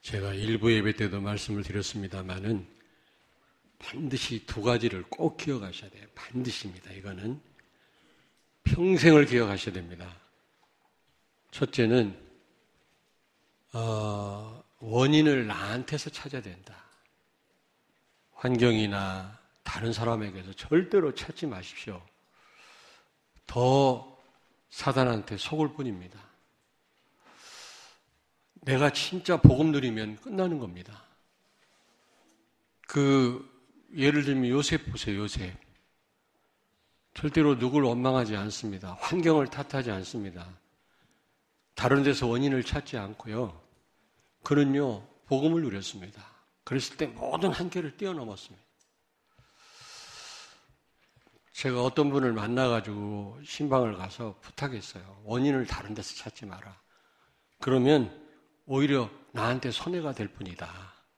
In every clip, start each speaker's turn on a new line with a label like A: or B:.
A: 제가 일부 예배 때도 말씀을 드렸습니다마는 반드시 두 가지를 꼭 기억하셔야 돼요. 반드시입니다. 이거는 평생을 기억하셔야 됩니다. 첫째는 원인을 나한테서 찾아야 된다. 환경이나 다른 사람에게서 절대로 찾지 마십시오. 더 사단한테 속을 뿐입니다. 내가 진짜 복음 누리면 끝나는 겁니다. 예를 들면 요셉 보세요, 요셉. 절대로 누구를 원망하지 않습니다. 환경을 탓하지 않습니다. 다른 데서 원인을 찾지 않고요. 그는요, 복음을 누렸습니다. 그랬을 때 모든 한계를 뛰어넘었습니다. 제가 어떤 분을 만나가지고 신방을 가서 부탁했어요. 원인을 다른 데서 찾지 마라. 그러면 오히려 나한테 손해가 될 뿐이다.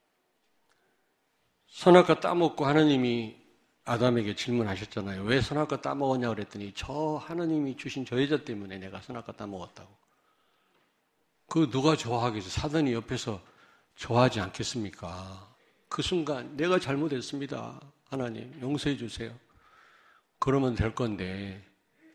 A: 선악과 따먹고 하나님이 아담에게 질문하셨잖아요. 왜 선악과 따먹었냐고 그랬더니 저 하나님이 주신 저 여자 때문에 내가 선악과 따먹었다고. 그 누가 좋아하겠어요? 사단이 옆에서 좋아하지 않겠습니까? 그 순간 내가 잘못했습니다. 하나님 용서해 주세요. 그러면 될 건데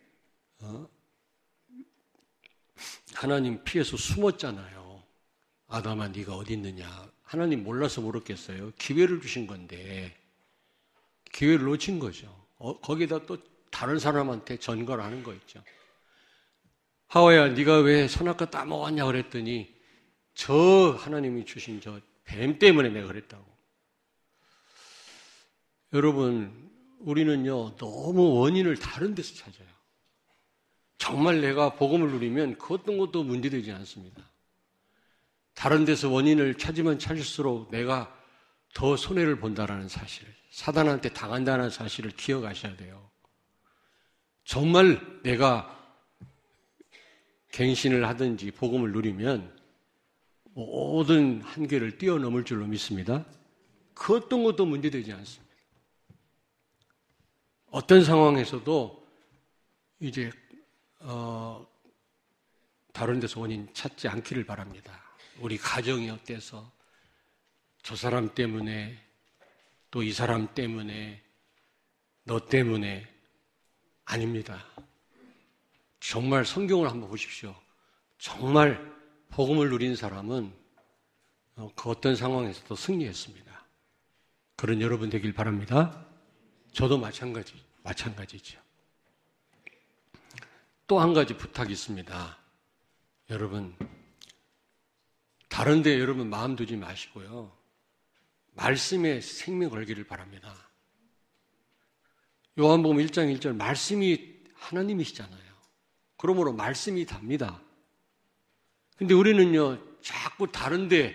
A: 하나님 피해서 숨었잖아요. 아담아 네가 어디 있느냐. 하나님 몰라서 물었겠어요. 기회를 주신 건데 기회를 놓친 거죠. 거기다 또 다른 사람한테 전가를 하는 거 있죠. 하와야 네가 왜 선악과 따먹었냐 그랬더니 저 하나님이 주신 저 뱀 때문에 내가 그랬다고. 여러분 우리는요 너무 원인을 다른 데서 찾아요. 정말 내가 복음을 누리면 그 어떤 것도 문제되지 않습니다. 다른 데서 원인을 찾으면 찾을수록 내가 더 손해를 본다는 사실, 사단한테 당한다는 사실을 기억하셔야 돼요. 정말 내가 갱신을 하든지 복음을 누리면 모든 한계를 뛰어넘을 줄로 믿습니다. 그 어떤 것도 문제되지 않습니다. 어떤 상황에서도 이제 다른 데서 원인 찾지 않기를 바랍니다. 우리 가정이 어때서 저 사람 때문에 또 이 사람 때문에 너 때문에 아닙니다. 정말 성경을 한번 보십시오. 정말 복음을 누린 사람은 그 어떤 상황에서도 승리했습니다. 그런 여러분 되길 바랍니다. 저도 마찬가지죠. 또 한 가지 부탁이 있습니다. 여러분, 다른 데 여러분 마음 두지 마시고요. 말씀에 생명 걸기를 바랍니다. 요한복음 1장 1절 말씀이 하나님이시잖아요. 그러므로 말씀이 답니다. 근데 우리는요, 자꾸 다른데,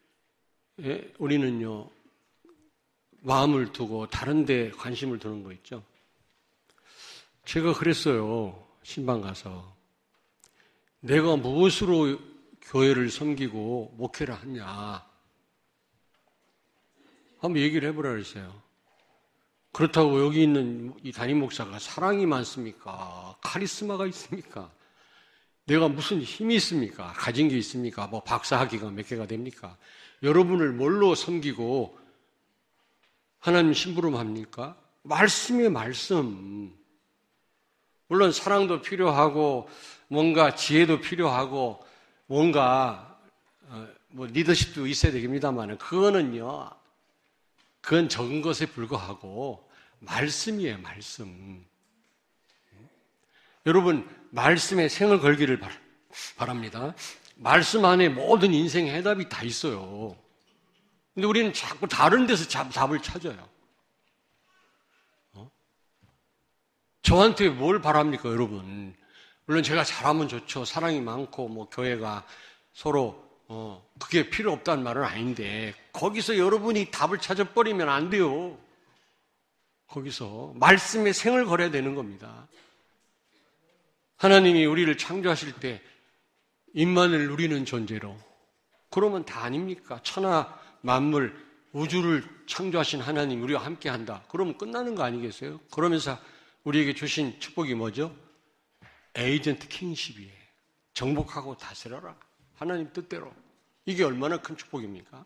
A: 우리는요, 마음을 두고 다른데 관심을 두는 거 있죠. 제가 그랬어요. 신방 가서. 내가 무엇으로 교회를 섬기고 목회를 하냐. 한번 얘기를 해보라 그랬어요. 그렇다고 여기 있는 이 담임 목사가 사랑이 많습니까? 카리스마가 있습니까? 내가 무슨 힘이 있습니까? 가진 게 있습니까? 뭐 박사학위가 몇 개가 됩니까? 여러분을 뭘로 섬기고 하나님 심부름합니까? 말씀이에요, 말씀. 물론 사랑도 필요하고 뭔가 지혜도 필요하고 뭔가 뭐 리더십도 있어야 되겠습니다만 그거는요. 그건 적은 것에 불과하고 말씀이에요, 말씀. 여러분 말씀에 생을 걸기를 바랍니다. 말씀 안에 모든 인생의 해답이 다 있어요. 근데 우리는 자꾸 다른 데서 답을 찾아요. 저한테 뭘 바랍니까, 여러분? 물론 제가 잘하면 좋죠. 사랑이 많고 뭐 교회가 서로 그게 필요 없다는 말은 아닌데 거기서 여러분이 답을 찾아버리면 안 돼요. 거기서 말씀에 생을 걸어야 되는 겁니다. 하나님이 우리를 창조하실 때 임만을 누리는 존재로 그러면 다 아닙니까? 천하 만물 우주를 창조하신 하나님 우리와 함께한다. 그러면 끝나는 거 아니겠어요? 그러면서 우리에게 주신 축복이 뭐죠? 에이전트 킹십이에요. 정복하고 다스려라. 하나님 뜻대로. 이게 얼마나 큰 축복입니까?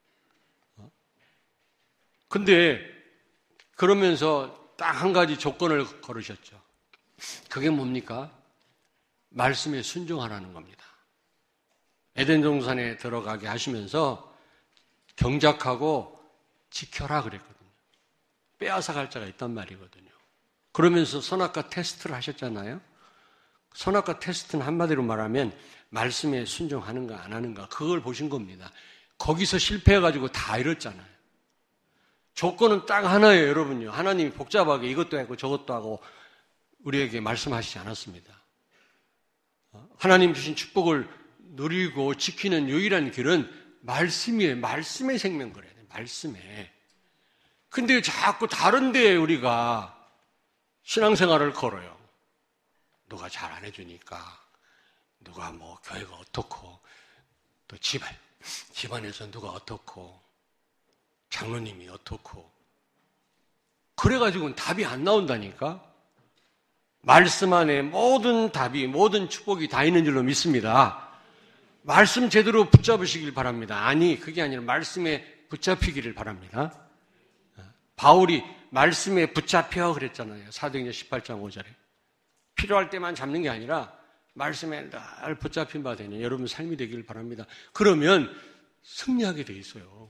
A: 근데 그러면서 딱 한 가지 조건을 걸으셨죠. 그게 뭡니까? 말씀에 순종하라는 겁니다. 에덴 동산에 들어가게 하시면서 경작하고 지켜라 그랬거든요. 빼앗아갈 자가 있단 말이거든요. 그러면서 선악과 테스트를 하셨잖아요. 선악과 테스트는 한마디로 말하면 말씀에 순종하는가 안 하는가 그걸 보신 겁니다. 거기서 실패해가지고 다 잃었잖아요. 조건은 딱 하나예요, 여러분요. 하나님이 복잡하게 이것도 하고 저것도 하고 우리에게 말씀하시지 않았습니다. 하나님 주신 축복을 누리고 지키는 유일한 길은 말씀이에요. 말씀의 생명 그래야 돼요. 말씀에. 근데 자꾸 다른 데에 우리가 신앙생활을 걸어요. 누가 잘 안 해주니까, 누가 뭐 교회가 어떻고, 또 집안에서 누가 어떻고, 장로님이 어떻고. 그래가지고는 답이 안 나온다니까? 말씀 안에 모든 답이, 모든 축복이 다 있는 줄로 믿습니다. 말씀 제대로 붙잡으시길 바랍니다. 아니, 그게 아니라 말씀에 붙잡히기를 바랍니다. 바울이 말씀에 붙잡혀 그랬잖아요. 사도행전 18장 5절에. 필요할 때만 잡는 게 아니라 말씀에 늘 붙잡힌 바 되는 여러분 삶이 되기를 바랍니다. 그러면 승리하게 돼 있어요.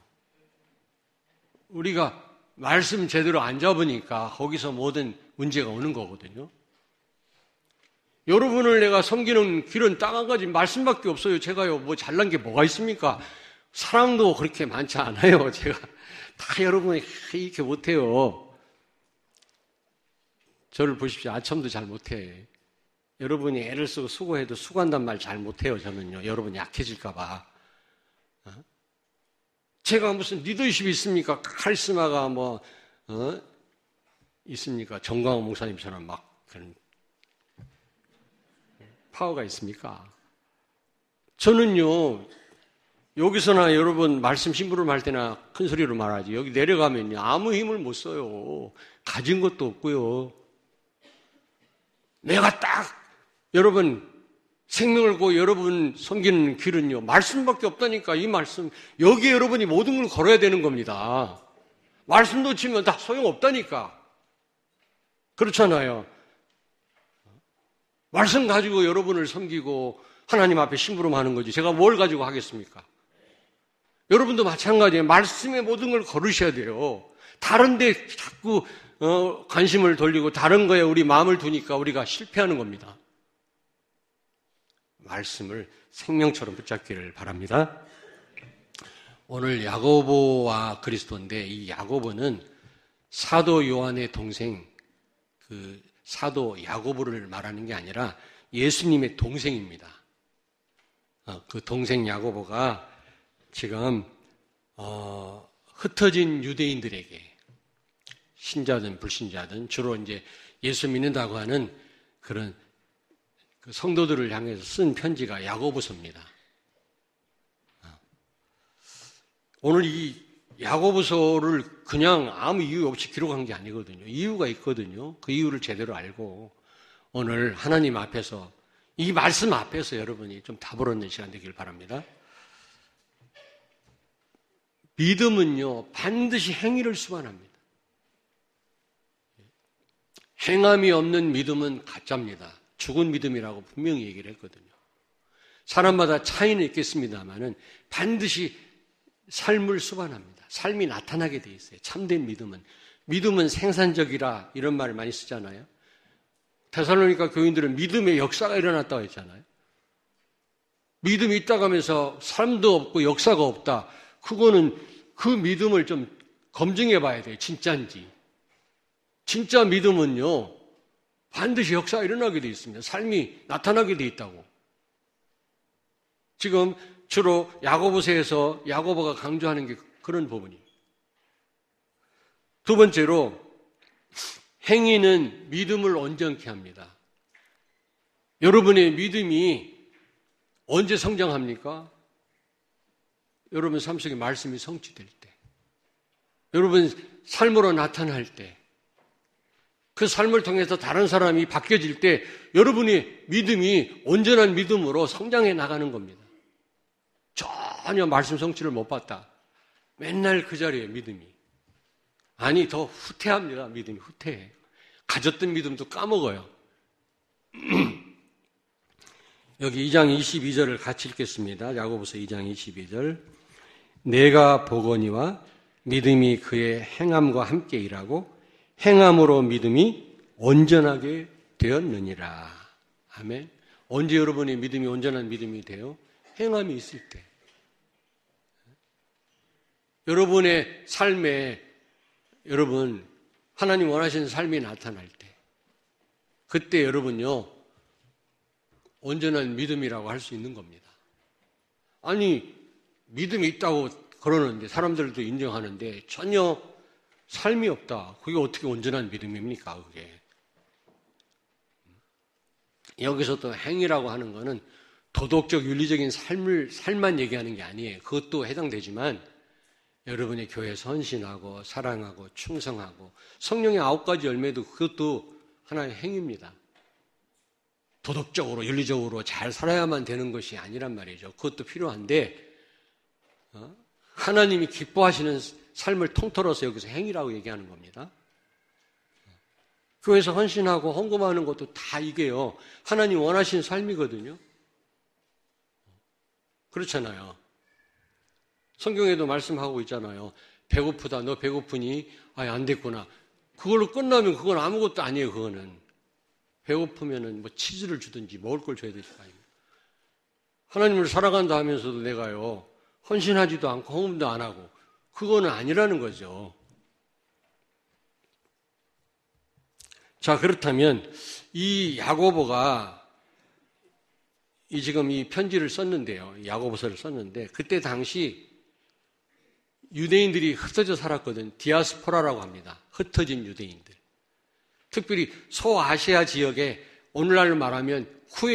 A: 우리가 말씀 제대로 안 잡으니까 거기서 모든 문제가 오는 거거든요. 여러분을 내가 섬기는 길은 딱 한 가지 말씀밖에 없어요. 제가요 뭐 잘난 게 뭐가 있습니까? 사랑도 그렇게 많지 않아요. 제가 다 여러분이 이렇게 못해요. 저를 보십시오. 아첨도 잘 못해. 여러분이 애를 쓰고 수고해도 수고한단 말 잘 못해요. 저는요. 여러분 약해질까 봐. 제가 무슨 리더십이 있습니까? 카리스마가 있습니까? 정광호 목사님처럼 막 그런 파워가 있습니까? 저는요, 여기서나 여러분 말씀 심부름 할 때나 큰 소리로 말하지. 여기 내려가면요, 아무 힘을 못 써요. 가진 것도 없고요. 내가 딱 여러분 생명을 걸고 여러분 섬기는 길은요, 말씀밖에 없다니까. 이 말씀, 여기에 여러분이 모든 걸 걸어야 되는 겁니다. 말씀 놓치면 다 소용없다니까. 그렇잖아요. 말씀 가지고 여러분을 섬기고 하나님 앞에 심부름하는 거지. 제가 뭘 가지고 하겠습니까? 여러분도 마찬가지예요. 말씀에 모든 걸 걸으셔야 돼요. 다른 데 자꾸 관심을 돌리고 다른 거에 우리 마음을 두니까 우리가 실패하는 겁니다. 말씀을 생명처럼 붙잡기를 바랍니다. 오늘 야고보와 그리스도인데 이 야고보는 사도 요한의 동생 그 사도 야고보를 말하는 게 아니라 예수님의 동생입니다. 그 동생 야고보가 지금 흩어진 유대인들에게 신자든 불신자든 주로 이제 예수 믿는다고 하는 그런 그 성도들을 향해서 쓴 편지가 야고보서입니다. 오늘 이 야고보서를 그냥 아무 이유 없이 기록한 게 아니거든요. 이유가 있거든요. 그 이유를 제대로 알고 오늘 하나님 앞에서 이 말씀 앞에서 여러분이 좀 답을 얻는 시간 되길 바랍니다. 믿음은요, 반드시 행위를 수반합니다. 행함이 없는 믿음은 가짜입니다. 죽은 믿음이라고 분명히 얘기를 했거든요. 사람마다 차이는 있겠습니다만은 반드시 삶을 수반합니다. 삶이 나타나게 돼 있어요. 참된 믿음은 생산적이라 이런 말을 많이 쓰잖아요. 데살로니가 교인들은 믿음의 역사가 일어났다고 했잖아요. 믿음이 있다고 하면서 삶도 없고 역사가 없다. 그거는 그 믿음을 좀 검증해 봐야 돼요. 진짜인지. 진짜 믿음은요, 반드시 역사가 일어나게 돼 있습니다. 삶이 나타나게 돼 있다고. 지금 주로 야고보서에서 야고보가 강조하는 게 그런 부분이에요. 두 번째로 행위는 믿음을 온전케 합니다. 여러분의 믿음이 언제 성장합니까? 여러분 삶 속에 말씀이 성취될 때, 여러분 삶으로 나타날 때, 그 삶을 통해서 다른 사람이 바뀌어질 때 여러분의 믿음이 온전한 믿음으로 성장해 나가는 겁니다. 전혀 말씀 성취를 못 봤다. 맨날 그 자리에 믿음이. 아니, 더 후퇴합니다. 믿음이 후퇴해. 가졌던 믿음도 까먹어요. 여기 2장 22절을 같이 읽겠습니다. 야고보서 2장 22절. 내가 보거니와 믿음이 그의 행함과 함께 일하고 행함으로 믿음이 온전하게 되었느니라. 아멘. 언제 여러분의 믿음이 온전한 믿음이 돼요? 행함이 있을 때. 여러분의 삶에 여러분 하나님 원하시는 삶이 나타날 때 그때 여러분요 온전한 믿음이라고 할 수 있는 겁니다. 아니 믿음이 있다고 그러는데 사람들도 인정하는데 전혀 삶이 없다. 그게 어떻게 온전한 믿음입니까? 그게. 여기서 또 행위라고 하는 거는 도덕적 윤리적인 삶만 얘기하는 게 아니에요. 그것도 해당되지만 여러분의 교회에 헌신하고 사랑하고 충성하고 성령의 9가지 열매도 그것도 하나의 행위입니다. 도덕적으로 윤리적으로 잘 살아야만 되는 것이 아니란 말이죠. 그것도 필요한데 하나님이 기뻐하시는 삶을 통틀어서 여기서 행위라고 얘기하는 겁니다. 교회에서 헌신하고 헌금하는 것도 다 이게요. 하나님 원하시는 삶이거든요. 그렇잖아요. 성경에도 말씀하고 있잖아요. 배고프다. 너 배고프니? 안 됐구나. 그걸로 끝나면 그건 아무것도 아니에요. 그거는. 배고프면은 뭐 치즈를 주든지 먹을 걸 줘야 되지 아닙니까? 하나님을 사랑한다 하면서도 내가요. 헌신하지도 않고 헌금도 안 하고 그거는 아니라는 거죠. 자, 그렇다면 이 야고보가 지금 이 편지를 썼는데요. 야고보서를 썼는데 그때 당시 유대인들이 흩어져 살았거든. 디아스포라라고 합니다. 흩어진 유대인들. 특별히 소아시아 지역에 오늘날로 말하면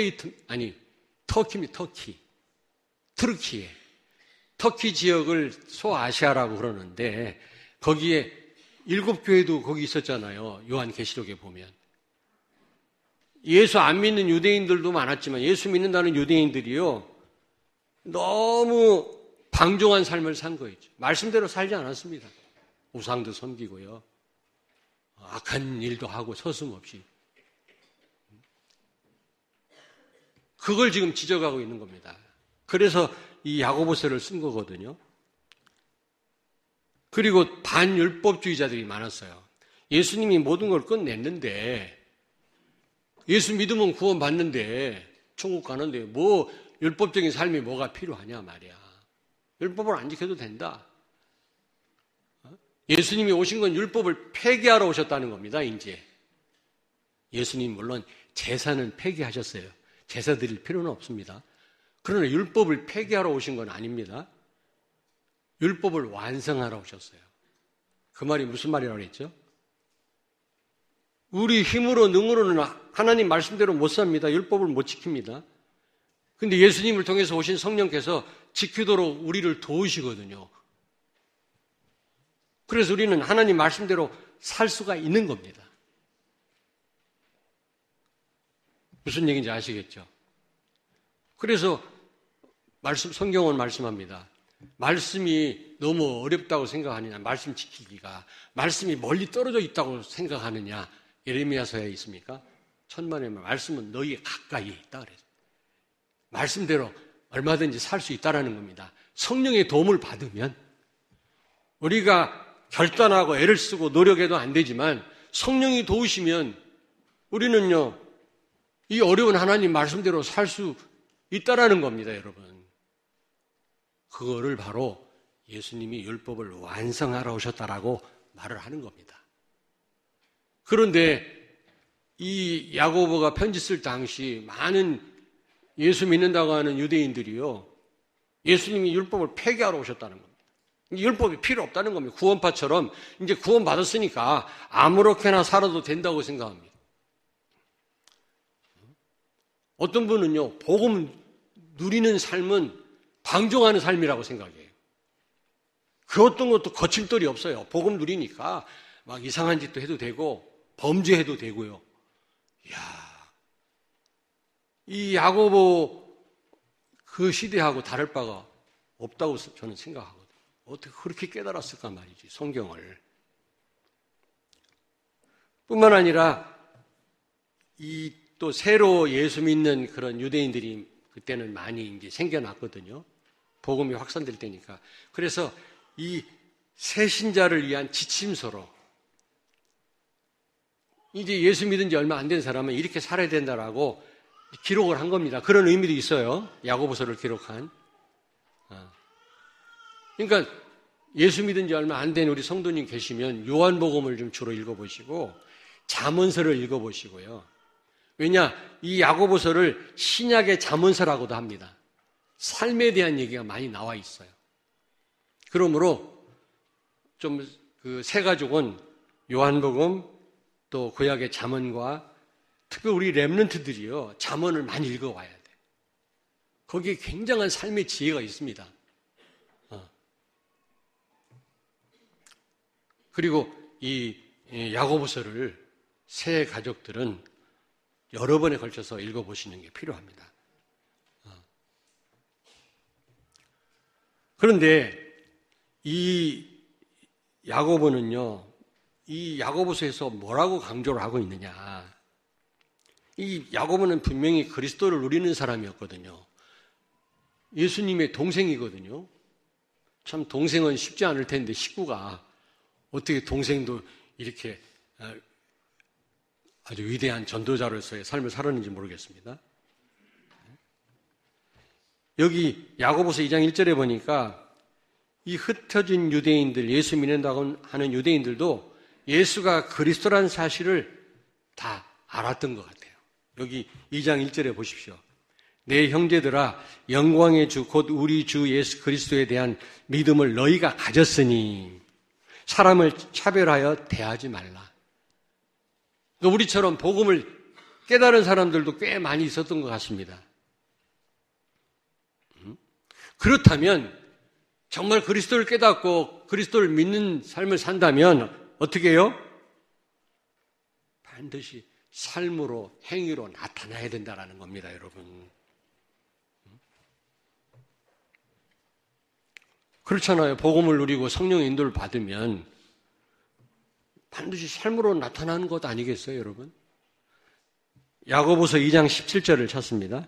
A: 터키입니다. 터키에. 터키 지역을 소아시아라고 그러는데 거기에 7교회도 거기 있었잖아요. 요한계시록에 보면. 예수 안 믿는 유대인들도 많았지만 예수 믿는다는 유대인들이요. 너무 방종한 삶을 산 거였죠. 말씀대로 살지 않았습니다. 우상도 섬기고요. 악한 일도 하고 서슴없이. 그걸 지금 지적하고 있는 겁니다. 그래서 이 야고보서를 쓴 거거든요. 그리고 반율법주의자들이 많았어요. 예수님이 모든 걸 끝냈는데 예수 믿으면 구원받는데 천국 가는데 뭐 율법적인 삶이 뭐가 필요하냐 말이야. 율법을 안 지켜도 된다. 예수님이 오신 건 율법을 폐기하러 오셨다는 겁니다. 이제 예수님 물론 제사는 폐기하셨어요. 제사 드릴 필요는 없습니다. 그러나 율법을 폐기하러 오신 건 아닙니다. 율법을 완성하러 오셨어요. 그 말이 무슨 말이라고 했죠? 우리 힘으로 능으로는 하나님 말씀대로 못 삽니다. 율법을 못 지킵니다. 근데 예수님을 통해서 오신 성령께서 지키도록 우리를 도우시거든요. 그래서 우리는 하나님 말씀대로 살 수가 있는 겁니다. 무슨 얘기인지 아시겠죠? 그래서 성경은 말씀합니다. 말씀이 너무 어렵다고 생각하느냐, 말씀 지키기가. 말씀이 멀리 떨어져 있다고 생각하느냐. 예레미야서에 있습니까? 천만의 말씀은 너희의 가까이에 있다 그래서. 말씀대로 얼마든지 살 수 있다라는 겁니다. 성령의 도움을 받으면 우리가 결단하고 애를 쓰고 노력해도 안 되지만 성령이 도우시면 우리는요, 이 어려운 하나님 말씀대로 살 수 있다라는 겁니다, 여러분. 그거를 바로 예수님이 율법을 완성하러 오셨다라고 말을 하는 겁니다. 그런데 이 야고보가 편지 쓸 당시 많은 예수 믿는다고 하는 유대인들이요, 예수님이 율법을 폐기하러 오셨다는 겁니다. 율법이 필요 없다는 겁니다. 구원파처럼 이제 구원 받았으니까 아무렇게나 살아도 된다고 생각합니다. 어떤 분은요, 복음 누리는 삶은 방종하는 삶이라고 생각해요. 그 어떤 것도 거침돌이 없어요. 복음 누리니까 막 이상한 짓도 해도 되고 범죄해도 되고요. 이야, 이 야고보 그 시대하고 다를 바가 없다고 저는 생각하거든요. 어떻게 그렇게 깨달았을까 말이지, 성경을. 뿐만 아니라 또 새로 예수 믿는 그런 유대인들이 그때는 많이 이제 생겨났거든요. 복음이 확산될 때니까. 그래서 이 새신자를 위한 지침서로 이제 예수 믿은 지 얼마 안 된 사람은 이렇게 살아야 된다라고 기록을 한 겁니다. 그런 의미도 있어요. 야고보서를 기록한. 그러니까 예수 믿은 지 얼마 안 된 우리 성도님 계시면 요한복음을 좀 주로 읽어보시고 잠언서를 읽어보시고요. 왜냐? 이 야고보서를 신약의 잠언서라고도 합니다. 삶에 대한 얘기가 많이 나와 있어요. 그러므로 좀 그 새 가족은 요한복음 또 구약의 잠언과 특히 우리 렘넌트들이요, 잠언을 많이 읽어와야 돼요. 거기에 굉장한 삶의 지혜가 있습니다. 그리고 이 야고보서를 새 가족들은 여러 번에 걸쳐서 읽어보시는 게 필요합니다. 그런데 이 야고보는요, 이 야고보서에서 뭐라고 강조를 하고 있느냐. 이 야고보는 분명히 그리스도를 누리는 사람이었거든요. 예수님의 동생이거든요. 참 동생은 쉽지 않을 텐데 식구가 어떻게 동생도 이렇게 아주 위대한 전도자로서의 삶을 살았는지 모르겠습니다. 여기 야고보서 2장 1절에 보니까 이 흩어진 유대인들, 예수 믿는다고 하는 유대인들도 예수가 그리스도라는 사실을 다 알았던 것 같아요. 여기 2장 1절에 보십시오. 내 형제들아, 영광의 주 곧 우리 주 예수 그리스도에 대한 믿음을 너희가 가졌으니 사람을 차별하여 대하지 말라. 그러니까 우리처럼 복음을 깨달은 사람들도 꽤 많이 있었던 것 같습니다. 그렇다면 정말 그리스도를 깨닫고 그리스도를 믿는 삶을 산다면 어떻게 해요? 반드시 삶으로, 행위로 나타나야 된다는 겁니다, 여러분. 그렇잖아요. 복음을 누리고 성령의 인도를 받으면 반드시 삶으로 나타나는 것 아니겠어요, 여러분? 야고보서 2장 17절을 찾습니다.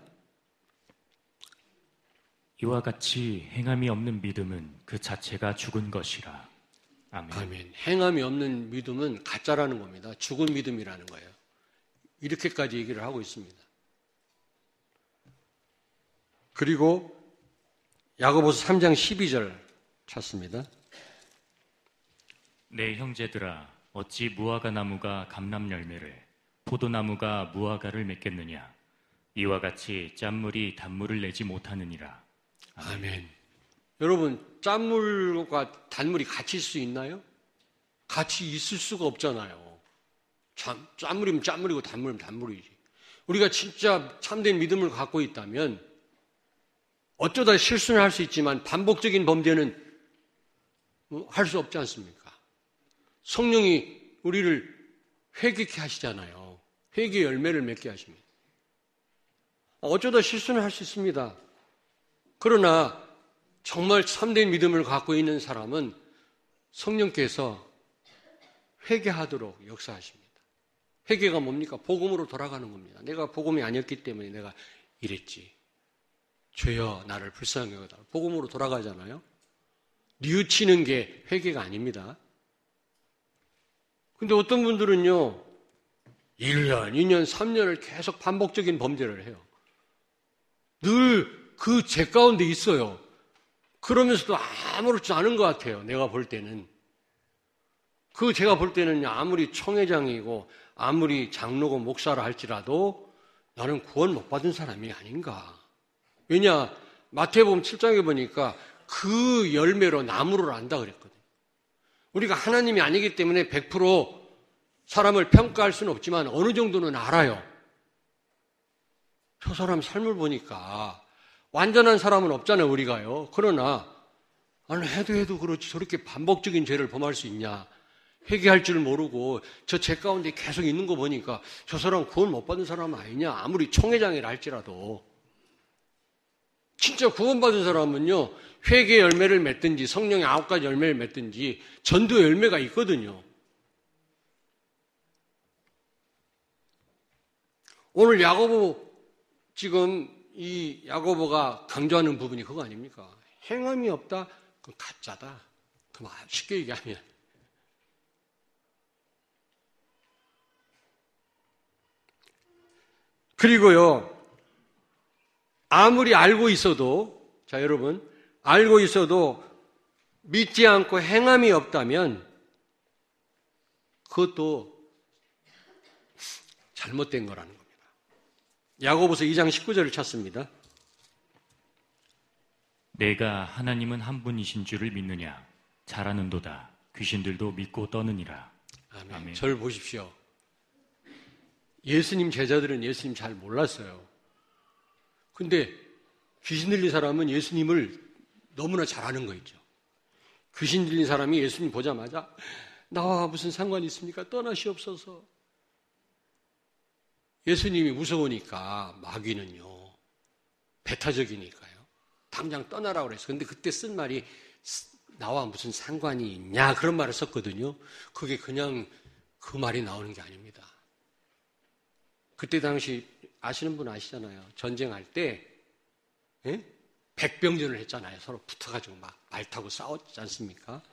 B: 이와 같이 행함이 없는 믿음은 그 자체가 죽은 것이라. 아멘.
A: 아멘. 행함이 없는 믿음은 가짜라는 겁니다. 죽은 믿음이라는 거예요. 이렇게까지 얘기를 하고 있습니다. 그리고 야고보서 3장 12절 찾습니다.
B: 내 형제들아, 어찌 무화과 나무가 감람 열매를, 포도나무가 무화과를 맺겠느냐. 이와 같이 짠물이 단물을 내지 못하느니라.
A: 아멘. 여러분, 짠물과 단물이 같이 있을 수 있나요? 같이 있을 수가 없잖아요. 짠물이면 짠물이고 단물이면 단물이지. 우리가 진짜 참된 믿음을 갖고 있다면 어쩌다 실수는 할 수 있지만 반복적인 범죄는 할 수 없지 않습니까? 성령이 우리를 회개케 하시잖아요. 회개의 열매를 맺게 하십니다. 어쩌다 실수는 할 수 있습니다. 그러나 정말 참된 믿음을 갖고 있는 사람은 성령께서 회개하도록 역사하십니다. 회개가 뭡니까? 복음으로 돌아가는 겁니다. 내가 복음이 아니었기 때문에 내가 이랬지. 죄여 나를 불쌍히 여겨다. 복음으로 돌아가잖아요. 뉘우치는 게 회개가 아닙니다. 근데 어떤 분들은요, 1년, 2년, 3년을 계속 반복적인 범죄를 해요. 늘 그 죄 가운데 있어요. 그러면서도 아무렇지 않은 것 같아요. 내가 볼 때는. 제가 볼 때는 아무리 총회장이고 아무리 장로고 목사라 할지라도 나는 구원 못 받은 사람이 아닌가. 왜냐? 마태복음 7장에 보니까 그 열매로 나무를 안다 그랬거든요. 우리가 하나님이 아니기 때문에 100% 사람을 평가할 수는 없지만 어느 정도는 알아요. 저 사람 삶을 보니까 완전한 사람은 없잖아요, 우리가요. 그러나 아니, 해도 그렇지 저렇게 반복적인 죄를 범할 수 있냐. 회개할 줄 모르고 저 죄 가운데 계속 있는 거 보니까 저 사람 구원 못 받은 사람 아니냐. 아무리 총회장이라 할지라도. 진짜 구원받은 사람은요, 회개 열매를 맺든지 성령의 9가지 열매를 맺든지 전도 열매가 있거든요. 오늘 야고보, 지금 이 야고보가 강조하는 부분이 그거 아닙니까? 행함이 없다? 그건 가짜다. 그 말 쉽게 얘기하면. 그리고요, 아무리 알고 있어도, 자, 여러분, 알고 있어도 믿지 않고 행함이 없다면 그것도 잘못된 거라는 겁니다. 야고보서 2장 19절을 찾습니다.
B: 내가 하나님은 한 분이신 줄을 믿느냐? 잘하는도다. 귀신들도 믿고 떠느니라.
A: 아멘.
B: 아멘.
A: 저를 보십시오. 예수님 제자들은 예수님 잘 몰랐어요. 근데 귀신 들린 사람은 예수님을 너무나 잘 아는 거 있죠. 귀신 들린 사람이 예수님 보자마자 나와 무슨 상관이 있습니까? 떠나시옵소서. 예수님이 무서우니까 마귀는요, 배타적이니까요, 당장 떠나라고 그랬어요. 근데 그때 쓴 말이 나와 무슨 상관이 있냐 그런 말을 썼거든요. 그게 그냥 그 말이 나오는 게 아닙니다. 그때 당시 아시는 분 아시잖아요. 전쟁할 때 백병전을 했잖아요. 서로 붙어가지고 막 말 타고 싸웠지 않습니까?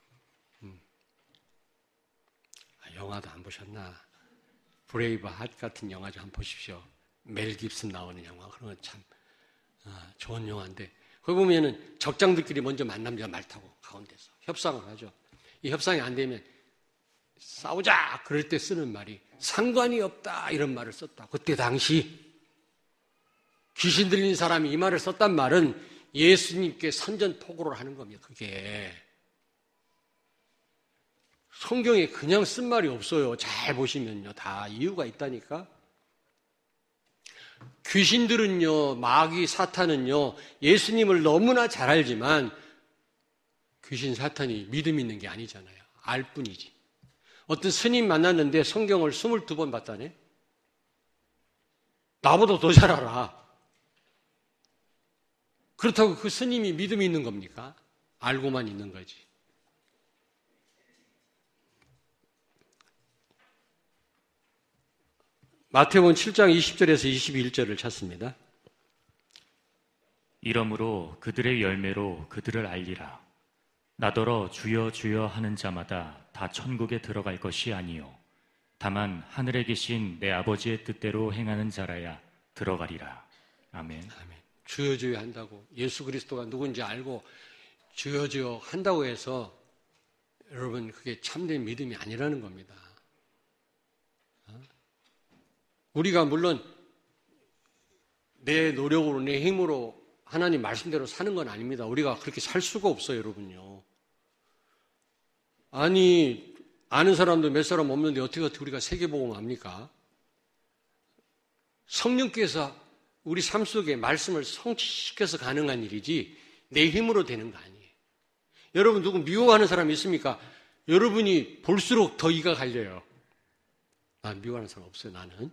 A: 영화도 안 보셨나? 브레이브 핫 같은 영화 좀 한번 보십시오. 멜 깁슨 나오는 영화. 그런 건 참 좋은 영화인데, 거기 보면은 적장들끼리 먼저 만납니다. 말 타고 가운데서 협상을 하죠. 이 협상이 안 되면 싸우자 그럴 때 쓰는 말이 상관이 없다 이런 말을 썼다. 그때 당시 귀신 들린 사람이 이 말을 썼단 말은 예수님께 선전포고를 하는 겁니다. 그게 성경에 그냥 쓴 말이 없어요. 잘 보시면요, 다 이유가 있다니까. 귀신들은요, 마귀 사탄은요, 예수님을 너무나 잘 알지만 귀신 사탄이 믿음 있는 게 아니잖아요. 알 뿐이지. 어떤 스님 만났는데 성경을 22번 봤다네. 나보다 더 잘 알아. 그렇다고 그 스님이 믿음이 있는 겁니까? 알고만 있는 거지. 마태복음 7장 20절에서 21절을 찾습니다.
B: 이러므로 그들의 열매로 그들을 알리라. 나더러 주여 주여 하는 자마다 다 천국에 들어갈 것이 아니요 다만 하늘에 계신 내 아버지의 뜻대로 행하는 자라야 들어가리라. 아멘.
A: 아멘. 주여 주여 한다고 예수 그리스도가 누군지 알고 주여 주여 한다고 해서 여러분 그게 참된 믿음이 아니라는 겁니다. 우리가 물론 내 노력으로 내 힘으로 하나님 말씀대로 사는 건 아닙니다. 우리가 그렇게 살 수가 없어요, 여러분요. 아니 아는 사람도 몇 사람 없는데 어떻게 우리가 세계복음 합니까? 성령께서 우리 삶 속에 말씀을 성취시켜서 가능한 일이지 내 힘으로 되는 거 아니에요. 여러분 누구 미워하는 사람 있습니까? 여러분이 볼수록 더 이가 갈려요. 난 미워하는 사람 없어요, 나는.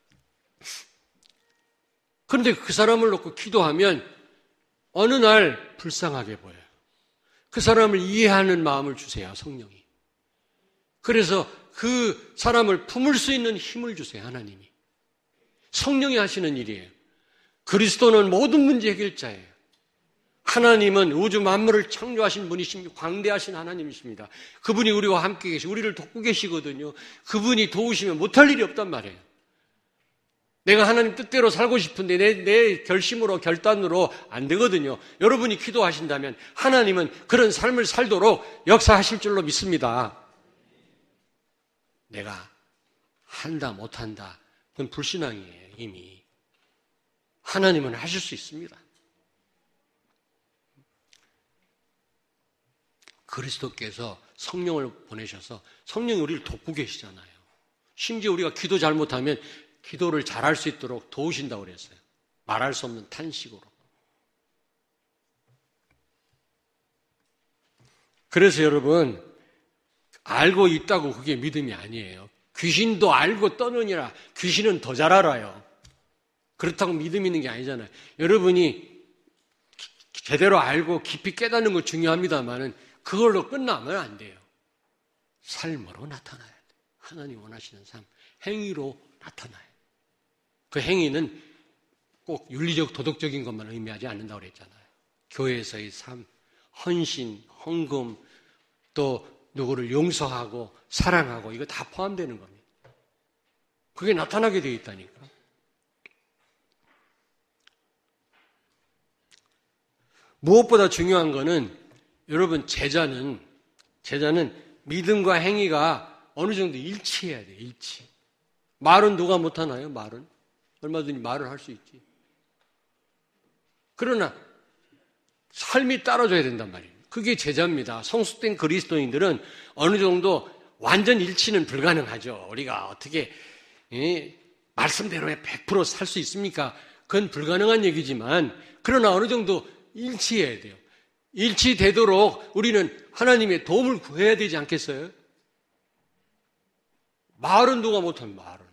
A: 그런데 그 사람을 놓고 기도하면 어느 날 불쌍하게 보여요. 그 사람을 이해하는 마음을 주세요, 성령이. 그래서 그 사람을 품을 수 있는 힘을 주세요, 하나님이. 성령이 하시는 일이에요. 그리스도는 모든 문제 해결자예요. 하나님은 우주 만물을 창조하신 분이십니다. 광대하신 하나님이십니다. 그분이 우리와 함께 계시고 우리를 돕고 계시거든요. 그분이 도우시면 못할 일이 없단 말이에요. 내가 하나님 뜻대로 살고 싶은데 내 결심으로 결단으로 안 되거든요. 여러분이 기도하신다면 하나님은 그런 삶을 살도록 역사하실 줄로 믿습니다. 내가 한다 못한다 그건 불신앙이에요. 이미 하나님은 하실 수 있습니다. 그리스도께서 성령을 보내셔서 성령이 우리를 돕고 계시잖아요. 심지어 우리가 기도 잘못하면 기도를 잘할 수 있도록 도우신다고 그랬어요. 말할 수 없는 탄식으로. 그래서 여러분 알고 있다고 그게 믿음이 아니에요. 귀신도 알고 떠느니라. 귀신은 더 잘 알아요. 그렇다고 믿음 있는 게 아니잖아요. 여러분이 제대로 알고 깊이 깨닫는 거 중요합니다만은 그걸로 끝나면 안 돼요. 삶으로 나타나야 돼요. 하나님 원하시는 삶, 행위로 나타나요. 그 행위는 꼭 윤리적, 도덕적인 것만 의미하지 않는다고 그랬잖아요. 교회에서의 삶, 헌신, 헌금, 또 누구를 용서하고 사랑하고 이거 다 포함되는 겁니다. 그게 나타나게 되어 있다니까. 무엇보다 중요한 거는 여러분 제자는 믿음과 행위가 어느 정도 일치해야 돼요. 일치. 말은 누가 못하나요? 말은 얼마든지 말을 할 수 있지. 그러나 삶이 따라줘야 된단 말이에요. 그게 제자입니다. 성숙된 그리스도인들은 어느 정도 완전 일치는 불가능하죠. 우리가 어떻게 말씀대로 100% 살 수 있습니까? 그건 불가능한 얘기지만 그러나 어느 정도 일치해야 돼요. 일치되도록 우리는 하나님의 도움을 구해야 되지 않겠어요? 말은 누가 못하면 말은.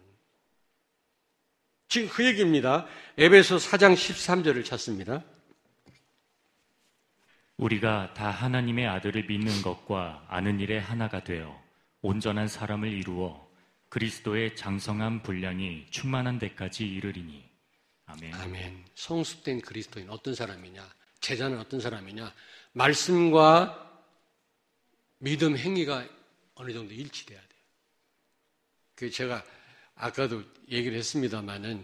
A: 지금 그 얘기입니다. 에베소 4장 13절을 찾습니다.
B: 우리가 다 하나님의 아들을 믿는 것과 아는 일에 하나가 되어 온전한 사람을 이루어 그리스도의 장성한 분량이 충만한 데까지 이르리니. 아멘.
A: 아멘. 성숙된 그리스도인 어떤 사람이냐? 제자는 어떤 사람이냐? 말씀과 믿음 행위가 어느 정도 일치돼야 돼요. 그 제가 아까도 얘기를 했습니다마는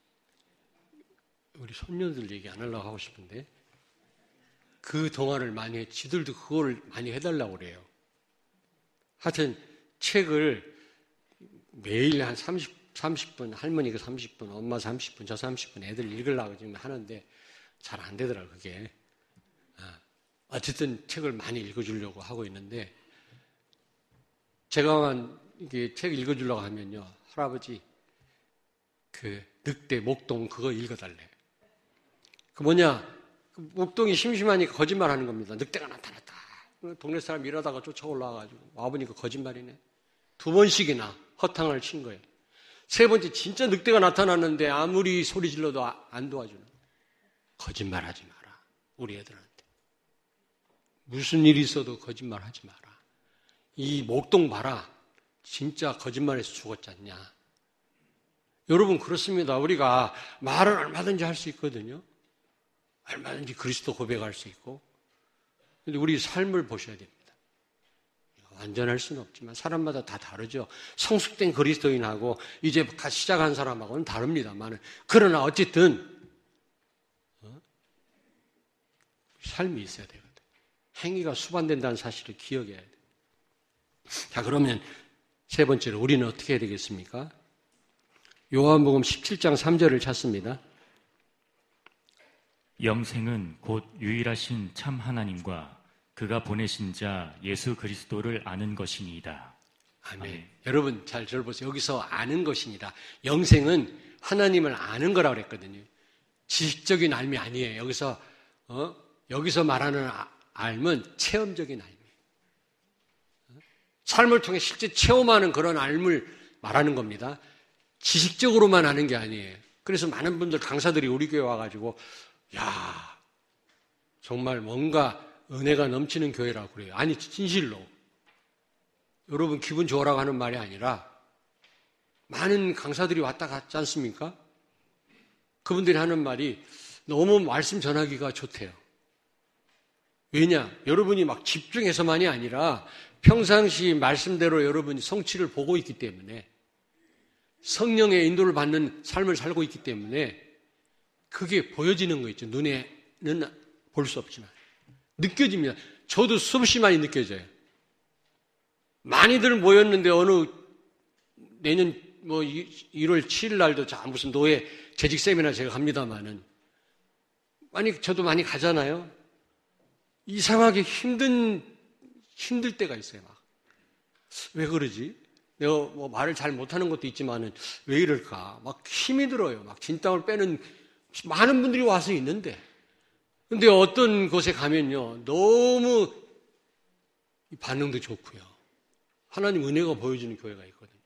A: 우리 손녀들 얘기 안 하려고 하고 싶은데 그 동화를 많이 해. 지들도 그걸 많이 해달라고 그래요. 하여튼 책을 매일 한 30분, 할머니가 30분, 엄마 30분, 저 30분 애들 읽으려고 지금 하는데 잘 안 되더라고요, 그게. 어쨌든 책을 많이 읽어주려고 하고 있는데 제가만 이게 책 읽어주려고 하면요, 할아버지 그 늑대, 목동 그거 읽어달래. 그 뭐냐, 목동이 심심하니까 거짓말하는 겁니다. 늑대가 나타났다. 동네 사람 일하다가 쫓아 올라와가지고 와보니까 거짓말이네. 2번씩이나 허탕을 친 거예요. 3번째 진짜 늑대가 나타났는데 아무리 소리 질러도 안 도와주는. 거짓말하지 마라. 우리 애들한테. 무슨 일이 있어도 거짓말하지 마라. 이 목동 봐라. 진짜 거짓말해서 죽었지 않냐. 여러분 그렇습니다. 우리가 말은 얼마든지 할 수 있거든요. 얼마든지 그리스도 고백할 수 있고. 근데 우리 삶을 보셔야 됩니다. 완전할 수는 없지만 사람마다 다 다르죠. 성숙된 그리스도인하고 이제 시작한 사람하고는 다릅니다만 그러나 어쨌든 삶이 있어야 되거든요. 행위가 수반된다는 사실을 기억해야 돼요. 자, 그러면 세 번째로 우리는 어떻게 해야 되겠습니까? 요한복음 17장 3절을 찾습니다.
B: 영생은 곧 유일하신 참 하나님과 그가 보내신 자 예수 그리스도를 아는 것이니이다.
A: 아멘. 여러분 잘 저를 보세요. 여기서 아는 것이니이다. 영생은 하나님을 아는 거라고 그랬거든요. 지식적인 알미 아니에요. 여기서 말하는 알은 체험적인 알미예요. 삶을 통해 실제 체험하는 그런 알을 말하는 겁니다. 지식적으로만 아는 게 아니에요. 그래서 많은 분들 강사들이 우리 교회 와가지고 야, 정말 뭔가 은혜가 넘치는 교회라고 그래요. 아니, 진실로. 여러분 기분 좋으라고 하는 말이 아니라 많은 강사들이 왔다 갔지 않습니까? 그분들이 하는 말이 너무 말씀 전하기가 좋대요. 왜냐? 여러분이 막 집중해서만이 아니라 평상시 말씀대로 여러분이 성취를 보고 있기 때문에 성령의 인도를 받는 삶을 살고 있기 때문에 그게 보여지는 거 있죠. 눈에는 볼 수 없지만 느껴집니다. 저도 수없이 많이 느껴져요. 많이들 모였는데 어느 내년 1월 7일 날도 무슨 노예 재직 세미나 제가 갑니다만은 저도 많이 가잖아요. 이상하게 힘들 때가 있어요. 막. 왜 그러지? 내가 말을 잘 못하는 것도 있지만은 왜 이럴까? 막 힘이 들어요. 막 진땀을 빼는 많은 분들이 와서 있는데. 근데 어떤 곳에 가면요. 너무 반응도 좋고요. 하나님 은혜가 보여주는 교회가 있거든요.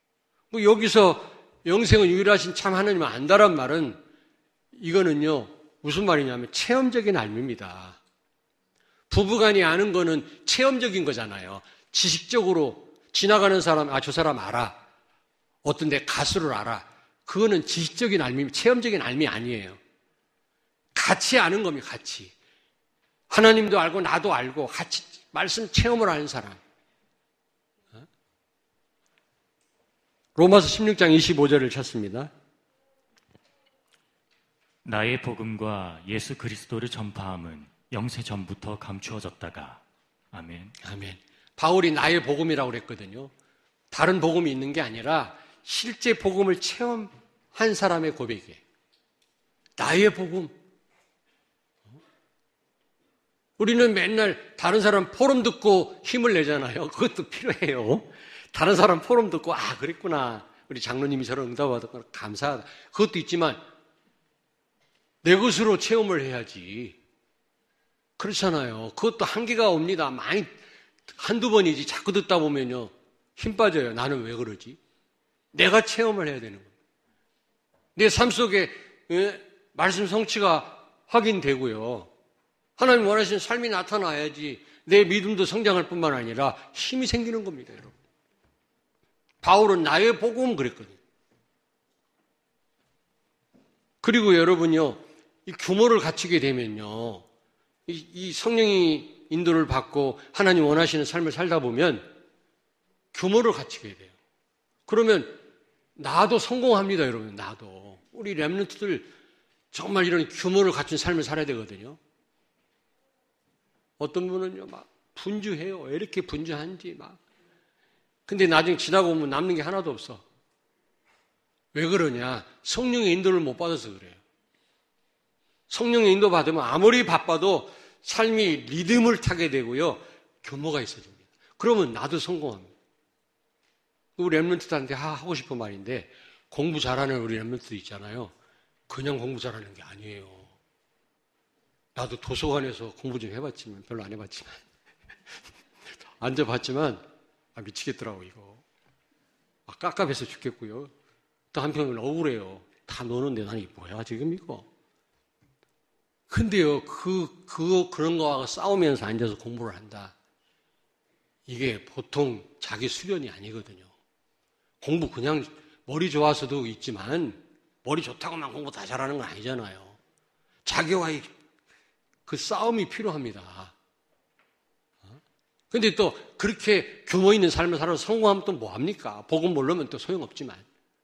A: 여기서 영생은 유일하신 참 하나님을 안다란 말은 이거는요. 무슨 말이냐면 체험적인 알미입니다. 부부간이 아는 거는 체험적인 거잖아요. 지식적으로 지나가는 사람, 저 사람 알아. 어떤 데 가수를 알아. 그거는 지식적인 알미, 체험적인 알미 아니에요. 같이 아는 겁니다, 같이. 하나님도 알고 나도 알고 같이 말씀 체험을 하는 사람. 로마서 16장 25절을 찾습니다.
B: 나의 복음과 예수 그리스도를 전파함은 영세 전부터 감추어졌다가. 아멘.
A: 아멘. 바울이 나의 복음이라고 그랬거든요. 다른 복음이 있는 게 아니라 실제 복음을 체험한 사람의 고백이에요. 나의 복음. 우리는 맨날 다른 사람 포럼 듣고 힘을 내잖아요. 그것도 필요해요. 다른 사람 포럼 듣고 그랬구나. 우리 장로님이 저런 응답 받았구나. 감사하다. 그것도 있지만 내 것으로 체험을 해야지. 그렇잖아요. 그것도 한계가 옵니다. 많이 한두 번이지 자꾸 듣다 보면요. 힘 빠져요. 나는 왜 그러지? 내가 체험을 해야 되는 겁니다. 내 삶 속에 말씀 성취가 확인되고요. 하나님 원하시는 삶이 나타나야지 내 믿음도 성장할 뿐만 아니라 힘이 생기는 겁니다, 여러분. 바울은 나의 복음 그랬거든요. 그리고 여러분요, 이 규모를 갖추게 되면요, 이 성령이 인도를 받고 하나님 원하시는 삶을 살다 보면 규모를 갖추게 돼요. 그러면 나도 성공합니다, 여러분. 나도. 우리 렘넌트들 정말 이런 규모를 갖춘 삶을 살아야 되거든요. 어떤 분은요, 막 분주해요. 왜 이렇게 분주한지 막. 근데 나중에 지나고 보면 남는 게 하나도 없어. 왜 그러냐? 성령의 인도를 못 받아서 그래요. 성령의 인도 받으면 아무리 바빠도 삶이 리듬을 타게 되고요. 규모가 있어집니다. 그러면 나도 성공합니다. 우리 렘넌트들한테 하고 싶은 말인데, 공부 잘하는 우리 렘넌트들 있잖아요. 그냥 공부 잘하는 게 아니에요. 나도 도서관에서 공부 좀 해봤지만, 별로 안 해봤지만 앉아봤지만 미치겠더라고 이거. 깝깝해서 죽겠고요. 또 한편은 억울해요. 다 노는데 난 이게 뭐야 지금 이거. 근데요, 그런 거하고 싸우면서 앉아서 공부를 한다. 이게 보통 자기 수련이 아니거든요. 공부 그냥 머리 좋아서도 있지만 머리 좋다고만 공부 다 잘하는 건 아니잖아요. 자기와의 그 싸움이 필요합니다. 근데 또 그렇게 규모 있는 삶을 살아서 성공하면 또 뭐합니까? 복음 모르면 또 소용없지만.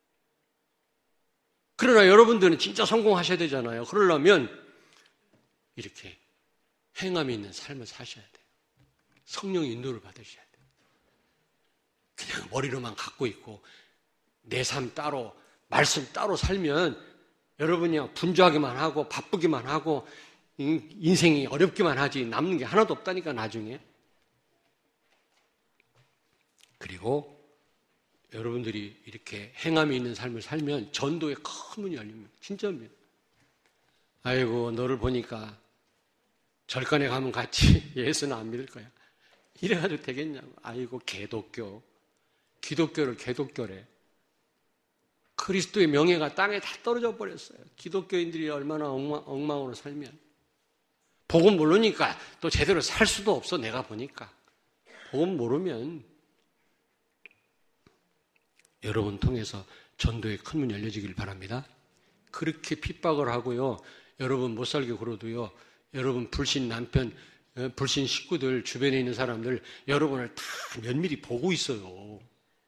A: 그러나 여러분들은 진짜 성공하셔야 되잖아요. 그러려면 이렇게 행함이 있는 삶을 사셔야 돼요. 성령의 인도를 받으셔야 돼요. 그냥 머리로만 갖고 있고 내 삶 따로 말씀 따로 살면 여러분이 분주하기만 하고 바쁘기만 하고 인생이 어렵기만 하지 남는 게 하나도 없다니까 나중에. 그리고 여러분들이 이렇게 행함이 있는 삶을 살면 전도에 큰 문이 열립니다. 진짜입니다. 아이고 너를 보니까 절간에 가면 같이 예수는 안 믿을 거야. 이래가지고 되겠냐고. 아이고 개독교. 기독교를 개독교래. 그리스도의 명예가 땅에 다 떨어져 버렸어요. 기독교인들이 얼마나 엉망으로 살면. 복음 모르니까 또 제대로 살 수도 없어. 내가 보니까. 복음 모르면 여러분 통해서 전도에 큰 문 열려지길 바랍니다. 그렇게 핍박을 하고요. 여러분 못 살게 굴어도요. 여러분 불신 남편, 불신 식구들, 주변에 있는 사람들 여러분을 다 면밀히 보고 있어요.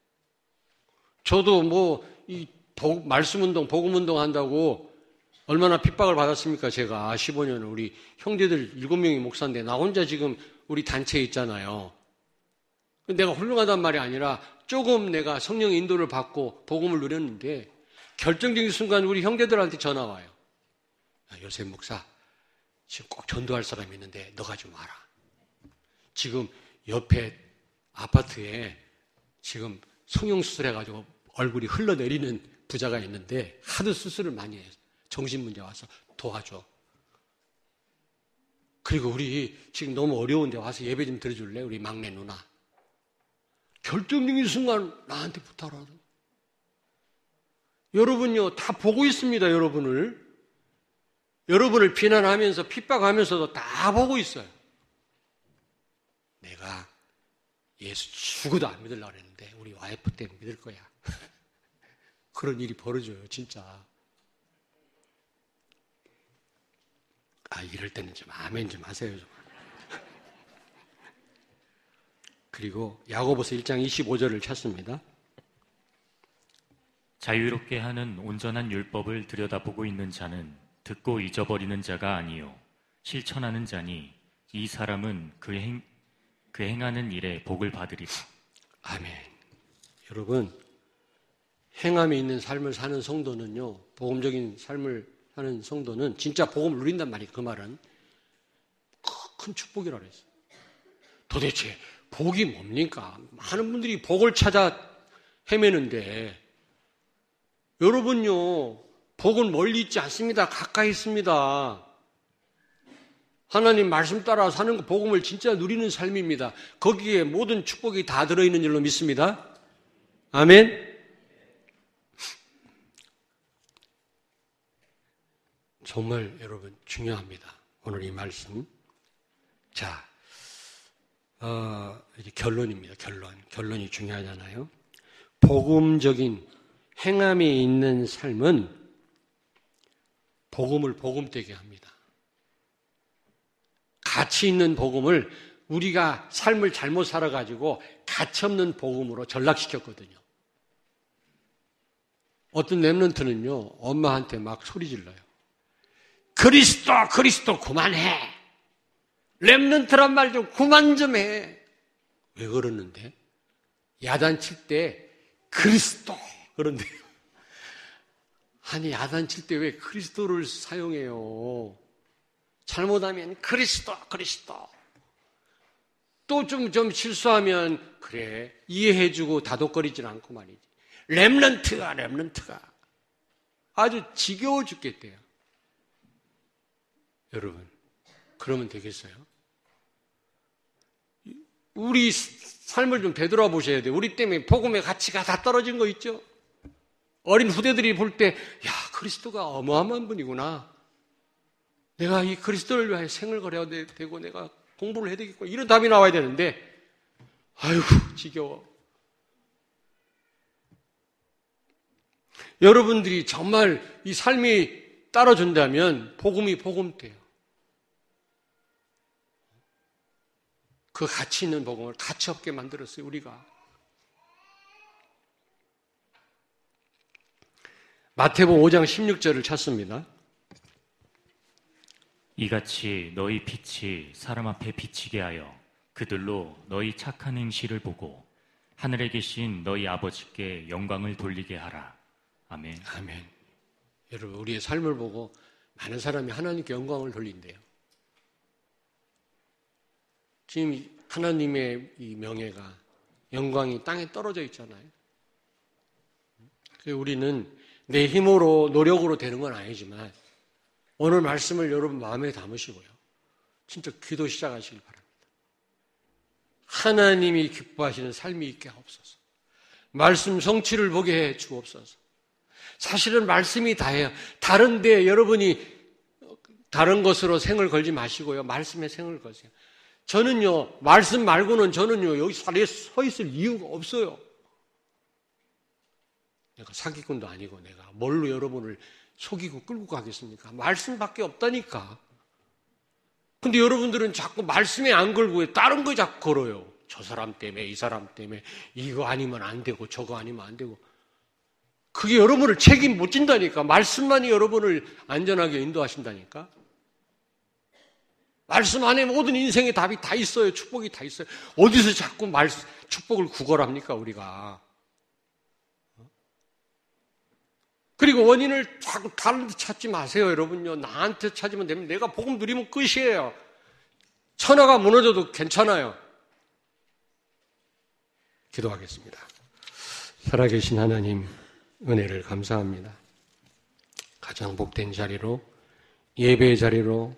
A: 저도 말씀운동, 복음운동 한다고 얼마나 핍박을 받았습니까? 제가 15년 우리 형제들 7명이 목사인데 나 혼자 지금 우리 단체에 있잖아요. 내가 훌륭하단 말이 아니라 조금 내가 성령의 인도를 받고 복음을 누렸는데 결정적인 순간 우리 형제들한테 전화 와요. 요셉 목사, 지금 꼭 전도할 사람이 있는데 너가 좀 와라. 지금 옆에 아파트에 지금 성형수술해가지고 얼굴이 흘러내리는 부자가 있는데 하도 수술을 많이 해서 정신문제 와서 도와줘. 그리고 우리 지금 너무 어려운데 와서 예배 좀 드려줄래? 우리 막내 누나. 결정적인 순간 나한테 부탁하라. 여러분요 다 보고 있습니다. 여러분을. 여러분을 비난하면서 핍박하면서도 다 보고 있어요. 내가 예수 죽어도 안 믿으려고 했는데 우리 와이프 때문에 믿을 거야. 그런 일이 벌어져요, 진짜. 이럴 때는 좀 아멘 좀 하세요, 좀. 그리고 야고보서 1장 25절을 찾습니다.
B: 자유롭게 하는 온전한 율법을 들여다보고 있는 자는 듣고 잊어버리는 자가 아니요 실천하는 자니 이 사람은 그 행하는 일에 복을 받으리라.
A: 아멘. 여러분, 행함이 있는 삶을 사는 성도는요, 복음적인 삶을 사는 성도는 진짜 복음을 누린단 말이에요. 그 말은 큰 축복이라고 했어요. 도대체 복이 뭡니까? 많은 분들이 복을 찾아 헤매는데 여러분요, 복은 멀리 있지 않습니다. 가까이 있습니다. 하나님 말씀 따라 사는 복음을 진짜 누리는 삶입니다. 거기에 모든 축복이 다 들어있는 줄로 믿습니다. 아멘. 정말 여러분 중요합니다. 오늘 이 말씀. 자, 이제 결론입니다. 결론이 중요하잖아요. 복음적인 행함이 있는 삶은 복음을 복음되게 합니다. 가치 있는 복음을 우리가 삶을 잘못 살아가지고 가치 없는 복음으로 전락시켰거든요. 어떤 렘넌트는요, 엄마한테 막 소리 질러요. 그리스도 그만해. 렘넌트란 말 좀 그만 좀 해. 왜 그러는데? 야단칠 때 그리스도 그런데요. 아니, 야단칠 때 왜 그리스도를 사용해요? 잘못하면 그리스도. 또 좀 실수하면 그래 이해해주고 다독거리질 않고 말이지. 렘넌트가 아주 지겨워 죽겠대요. 여러분, 그러면 되겠어요? 우리 삶을 좀 되돌아보셔야 돼요. 우리 때문에 복음의 가치가 다 떨어진 거 있죠? 어린 후대들이 볼 때, 야, 그리스도가 어마어마한 분이구나. 내가 이 그리스도를 위하여 생을 걸어야 되고 내가 공부를 해야 되겠구나. 이런 답이 나와야 되는데, 아이고, 지겨워. 여러분들이 정말 이 삶이 따라준다면 복음이 복음돼요. 그 가치 있는 복음을 가치 없게 만들었어요, 우리가. 마태복음 5장 16절을 찾습니다.
B: 이같이 너희 빛이 사람 앞에 비치게 하여 그들로 너희 착한 행실을 보고 하늘에 계신 너희 아버지께 영광을 돌리게 하라. 아멘.
A: 아멘. 여러분, 우리의 삶을 보고 많은 사람이 하나님께 영광을 돌린대요. 지금 하나님의 이 명예가, 영광이 땅에 떨어져 있잖아요. 그래서 우리는 내 힘으로, 노력으로 되는 건 아니지만 오늘 말씀을 여러분 마음에 담으시고요. 진짜 기도 시작하시길 바랍니다. 하나님이 기뻐하시는 삶이 있게 하옵소서. 말씀 성취를 보게 해 주옵소서. 사실은 말씀이 다예요. 다른데 여러분이 다른 것으로 생을 걸지 마시고요. 말씀에 생을 거세요. 저는요, 말씀 말고는 저는요, 여기 자리에 서 있을 이유가 없어요. 내가 사기꾼도 아니고 내가 뭘로 여러분을 속이고 끌고 가겠습니까? 말씀밖에 없다니까. 근데 여러분들은 자꾸 말씀에 안 걸고 왜 다른 거 자꾸 걸어요. 저 사람 때문에, 이 사람 때문에, 이거 아니면 안 되고 저거 아니면 안 되고. 그게 여러분을 책임 못 진다니까. 말씀만이 여러분을 안전하게 인도하신다니까. 말씀 안에 모든 인생의 답이 다 있어요. 축복이 다 있어요. 어디서 자꾸 축복을 구걸합니까, 우리가. 그리고 원인을 자꾸 다른 데 찾지 마세요, 여러분요. 나한테 찾으면 됩니다. 내가 복음 누리면 끝이에요. 천하가 무너져도 괜찮아요. 기도하겠습니다. 살아계신 하나님, 은혜를 감사합니다. 가장 복된 자리로, 예배의 자리로,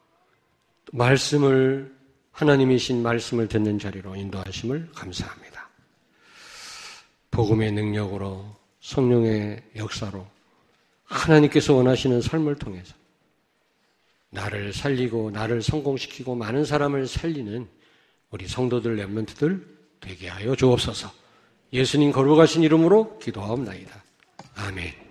A: 말씀을, 하나님이신 말씀을 듣는 자리로 인도하심을 감사합니다. 복음의 능력으로, 성령의 역사로 하나님께서 원하시는 삶을 통해서 나를 살리고 나를 성공시키고 많은 사람을 살리는 우리 성도들 렘넌트들 되게 하여 주옵소서. 예수님 거룩하신 이름으로 기도하옵나이다. 아멘.